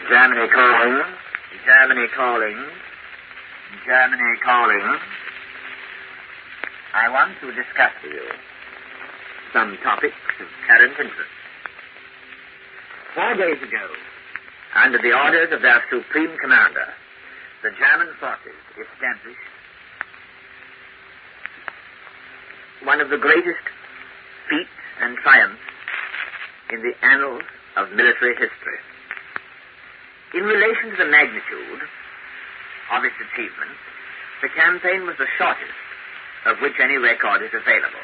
Germany calling. Germany calling. Germany calling. I want to discuss with you some topics of current interest. 4 days ago, under the orders of their supreme commander, the German forces established one of the greatest feats and triumphs in the annals of military history. In relation to the magnitude of its achievement, the campaign was the shortest of which any record is available.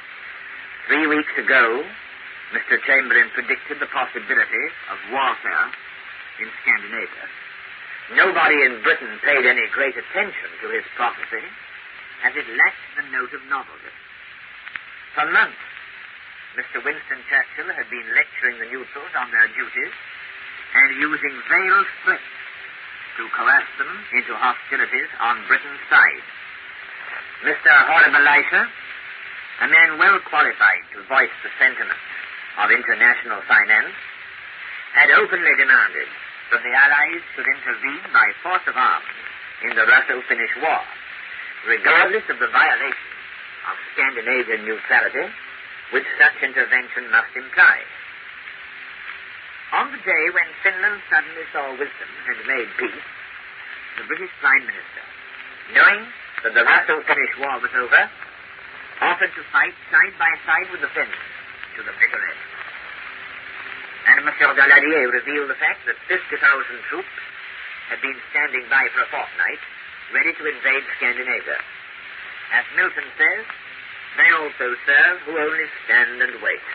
3 weeks ago, Mr. Chamberlain predicted the possibility of warfare in Scandinavia. Nobody in Britain paid any great attention to his prophecy, as it lacked the note of novelty. For months, Mr. Winston Churchill had been lecturing the neutrals on their duties and using veiled threats to coerce them into hostilities on Britain's side. Mr. Horrible Elisha, a man well qualified to voice the sentiments of international finance, had openly demanded that the Allies should intervene by force of arms in the Russo-Finnish War, regardless of the violation of Scandinavian neutrality which such intervention must imply. On the day when Finland suddenly saw wisdom and made peace, the British Prime Minister, knowing that the Russo-Finnish War was over, offered to fight side by side with the Finns to the bitter end. And Monsieur Daladier revealed the fact that 50,000 troops had been standing by for a fortnight, ready to invade Scandinavia. As Milton says, they also serve who only stand and wait.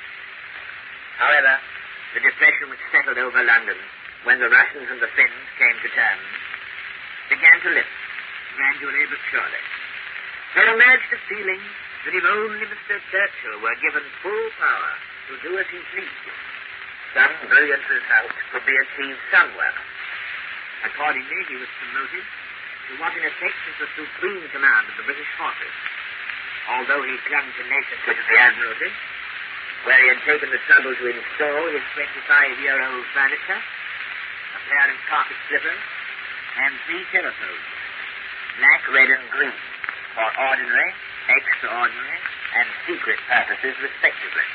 However, the depression which settled over London when the Russians and the Finns came to terms began to lift, gradually but surely. There emerged a feeling that if only Mr. Churchill were given full power to do as he pleased, some brilliant result could be achieved somewhere. Accordingly, he was promoted to what in effect is the supreme command of the British forces, although he clung tenaciously to the Admiralty, where he had taken the trouble to install his 25-year-old furniture, a pair of carpet slippers, and 3 telephones, black, red, and green, for ordinary, extraordinary, and secret purposes, respectively.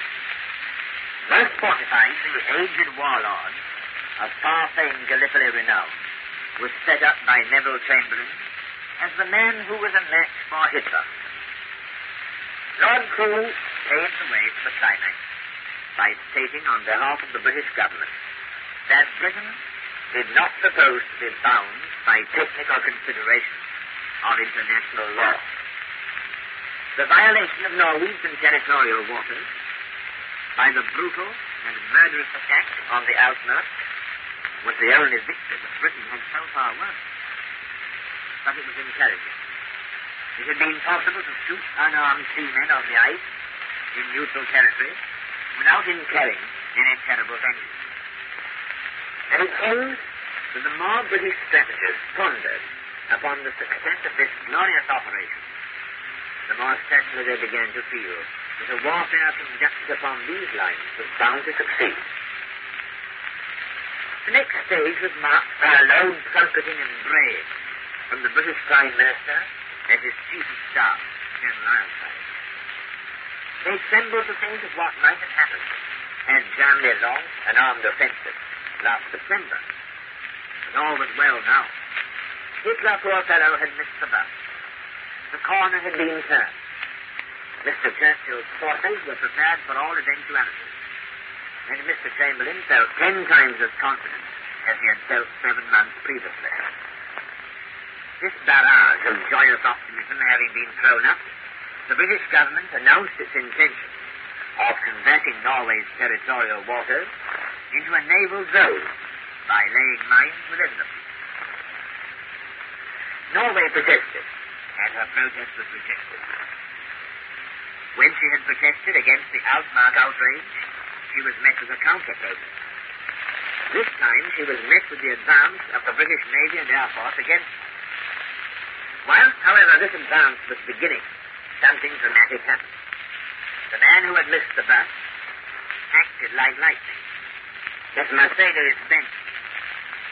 Thus fortified, the aged warlord of far-famed Gallipoli renown was set up by Neville Chamberlain as the man who was a match for Hitler. Lord Crewe paved the way for the climax by stating on behalf of the British government that Britain did not propose to be bound by technical considerations of international law. The violation of Norwegian territorial waters by the brutal and murderous attack on the Altmark was the only victory that Britain had so far won. But it was encouraging. It had been possible to shoot unarmed seamen on the ice in neutral territory without incurring any terrible vengeance. And it seems that the more British strategists pondered upon the success of this glorious operation, the more certainly they began to feel that a warfare conducted upon these lines was bound to succeed. The next stage was marked by a loud trumpeting and bray from the British Prime Minister and his Chief of Staff, General Ironside. They trembled to think of what might have happened had Germany launched an armed offensive last September. But all was well now. Hitler, poor fellow, had missed the bus. The corner had been turned. Mr. Churchill's forces were prepared for all eventualities, and Mr. Chamberlain felt 10 times as confident as he had felt 7 months previously. This barrage of joyous optimism having been thrown up, the British government announced its intention of converting Norway's territorial waters into a naval zone by laying mines within them. Norway protested, and her protest was rejected. When she had protested against the Altmark outrage, she was met with a counter-protest. This time she was met with the advance of the British Navy and Air Force against her. Whilst, however, this advance was beginning, something dramatic happened. The man who had missed the bus acted like lightning. His Mercedes-Benz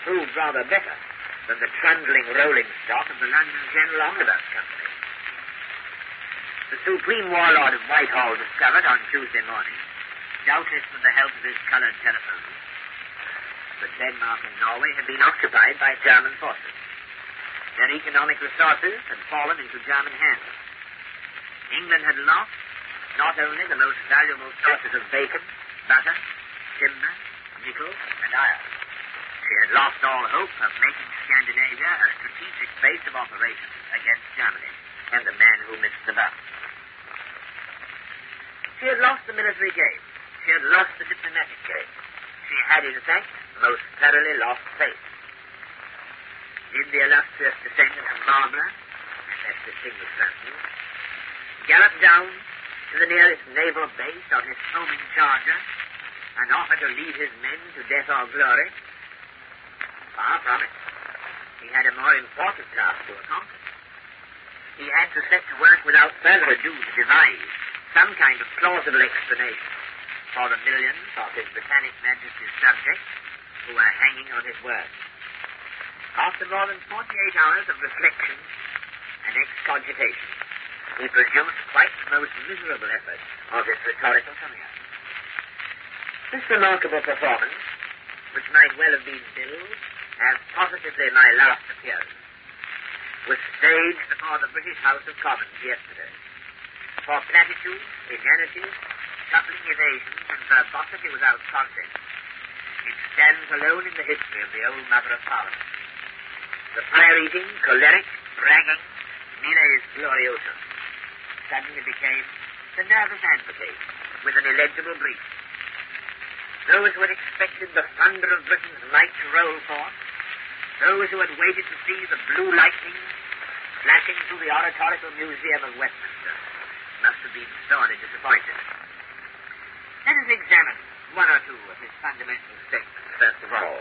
proved rather better than the trundling rolling stock of the London General Omnibus Company. The supreme warlord of Whitehall discovered on Tuesday morning, doubtless with the help of his coloured telephone, that Denmark and Norway had been occupied by German forces. Their economic resources had fallen into German hands. England had lost not only the most valuable sources of bacon, butter, timber, nickel, and iron. She had lost all hope of making Scandinavia a strategic base of operations against Germany and the man who missed the bus. She had lost the military game. She had lost the diplomatic game. She had, in fact, most thoroughly lost faith. Did the illustrious descendant of Marlborough, and less distinguished Francis, gallop down to the nearest naval base on his foaming charger and offer to lead his men to death or glory? Far from it. He had a more important task to accomplish. He had to set to work without further ado to devise some kind of plausible explanation for the millions of His Britannic Majesty's subjects who were hanging on his word. After more than 48 hours of reflection and excogitation, he produced quite the most miserable effort of his rhetorical career. This remarkable performance, which might well have been billed as positively my last appearance, was staged before the British House of Commons yesterday. For platitudes, inanities, shuffling evasions, and verbosity without content, it stands alone in the history of the old Mother of Parliament. The fire-eating, choleric, bragging Miles Gloriosus suddenly became the nervous advocate with an illegible brief. Those who had expected the thunder of Britain's might to roll forth, those who had waited to see the blue lightning flashing through the Oratorical Museum of Westminster, must have been sorely disappointed. Let us examine one or two of his fundamental statements, first of all.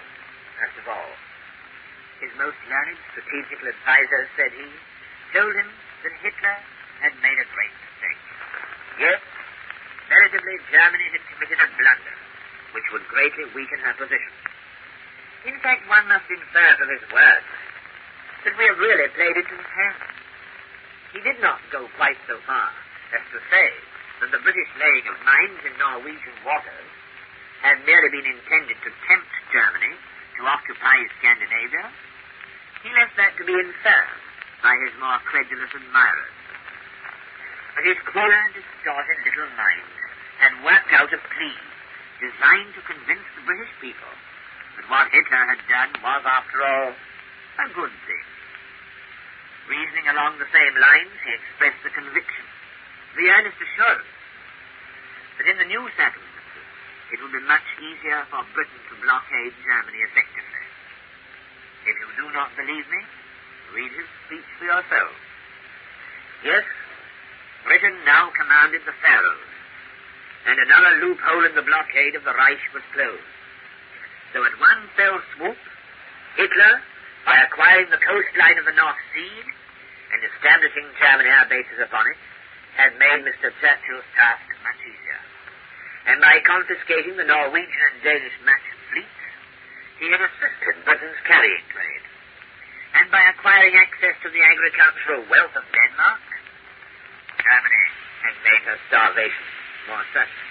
His most learned strategical advisor, said he, told him that Hitler had made a great mistake. Yes, veritably, Germany had committed a blunder which would greatly weaken her position. In fact, one must infer from his words that we have really played into his hands. He did not go quite so far as to say that the British laying of mines in Norwegian waters had merely been intended to tempt Germany to occupy Scandinavia. He left that to be inferred by his more credulous admirers. But his queer, distorted little mind had worked out a plea designed to convince the British people that what Hitler had done was, after all, a good thing. Reasoning along the same lines, he expressed the conviction, the earnest assurance, that in the new circumstances it would be much easier for Britain to blockade Germany effectively. If you do not believe me, read his speech for yourself. Yes, Britain now commanded the Faroes, and another loophole in the blockade of the Reich was closed. So at one fell swoop, Hitler, by acquiring the coastline of the North Sea and establishing German air bases upon it, had made Mr. Churchill's task much easier. And by confiscating the Norwegian and Danish merchant fleets, he had assisted Britain's carrying trade. And by acquiring access to the agricultural wealth of Denmark, Germany had made her starvation more certain.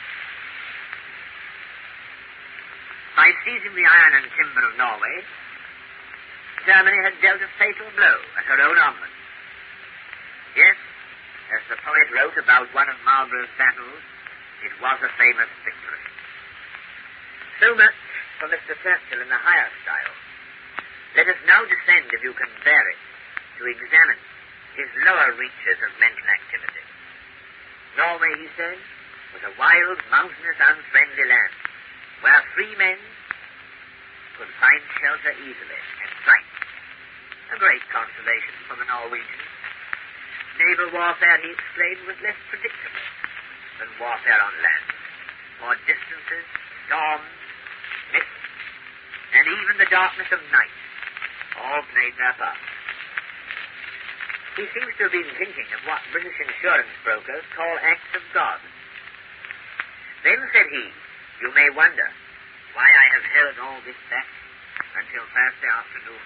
By seizing the iron and timber of Norway, Germany had dealt a fatal blow at her own armament. Yes, as the poet wrote about one of Marlborough's battles, it was a famous victory. So much for Mr. Churchill in the higher style. Let us now descend, if you can bear it, to examine his lower reaches of mental activity. Norway, he said, was a wild, mountainous, unfriendly land, where free men could find shelter easily and fight. A great consolation for the Norwegians. Naval warfare, he explained, was less predictable than warfare on land. For distances, storms, mist, and even the darkness of night all played their part. He seems to have been thinking of what British insurance brokers call acts of God. Then, said he, you may wonder why I have held all this back until till Thursday afternoon.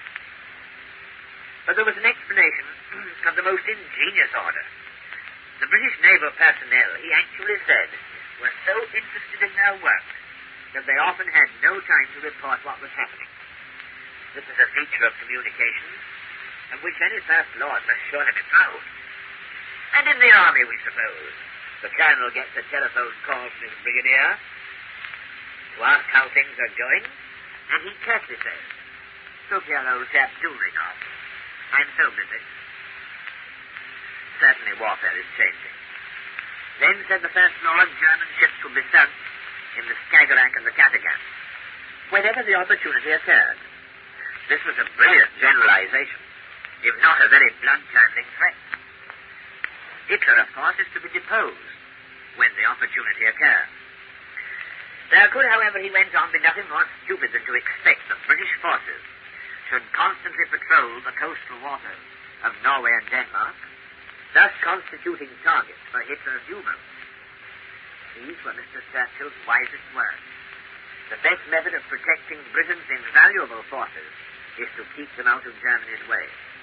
But there was an explanation of the most ingenious order. The British naval personnel, he actually said, were so interested in their work that they often had no time to report what was happening. This is a feature of communications of which any First Lord must surely be proud. And in the army, we suppose, the colonel gets a telephone call from his brigadier to ask how things are going, and he curtly says, "Look here, old chap, do ring off. I'm so busy." Certainly warfare is changing. Then, said the First Lord, German ships will be sunk in the Skagerrak and the Kattegat whenever the opportunity occurred. This was a brilliant generalization, if not a very blood-curdling threat. Hitler, of course, is to be deposed when the opportunity occurs. There could, however, he went on, be nothing more stupid than to expect that British forces should constantly patrol the coastal waters of Norway and Denmark, thus constituting targets for Hitler's U-boats. These were Mr. Churchill's wisest words. The best method of protecting Britain's invaluable forces is to keep them out of Germany's way.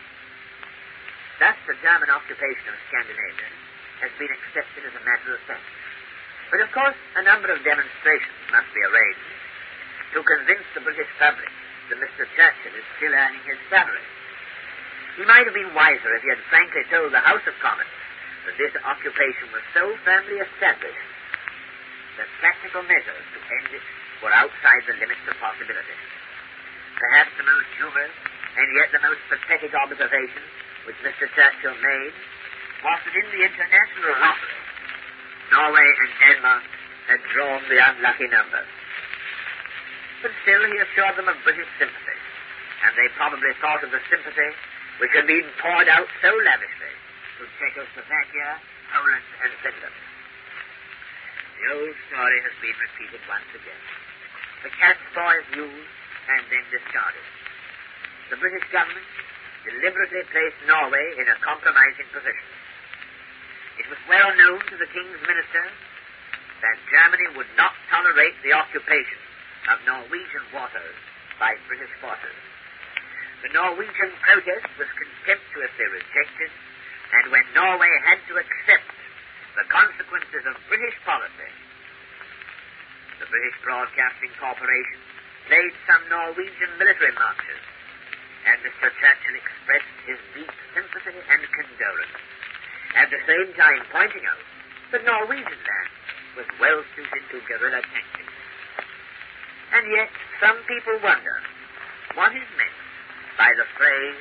Thus, the German occupation of Scandinavia has been accepted as a matter of fact. But, of course, a number of demonstrations must be arranged to convince the British public that Mr. Churchill is still earning his salary. He might have been wiser if he had frankly told the House of Commons that this occupation was so firmly established that practical measures to end it were outside the limits of possibility. Perhaps the most humorous and yet the most pathetic observation which Mr. Churchill made was that in the international lottery, Norway and Denmark had drawn the unlucky numbers. But still he assured them of British sympathy, and they probably thought of the sympathy which had been poured out so lavishly to Czechoslovakia, Poland, and Finland. The old story has been repeated once again. The cat's paw is used and then discarded. The British government deliberately placed Norway in a compromising position. It was well known to the King's ministers that Germany would not tolerate the occupation of Norwegian waters by British forces. The Norwegian protest was contemptuously rejected, and when Norway had to accept the consequences of British policy, the British Broadcasting Corporation played some Norwegian military marches, and Mr. Churchill expressed his deep sympathy and condolence, at the same time pointing out that Norwegian land was well suited to guerrilla tactics. And yet, some people wonder what is meant by the phrase,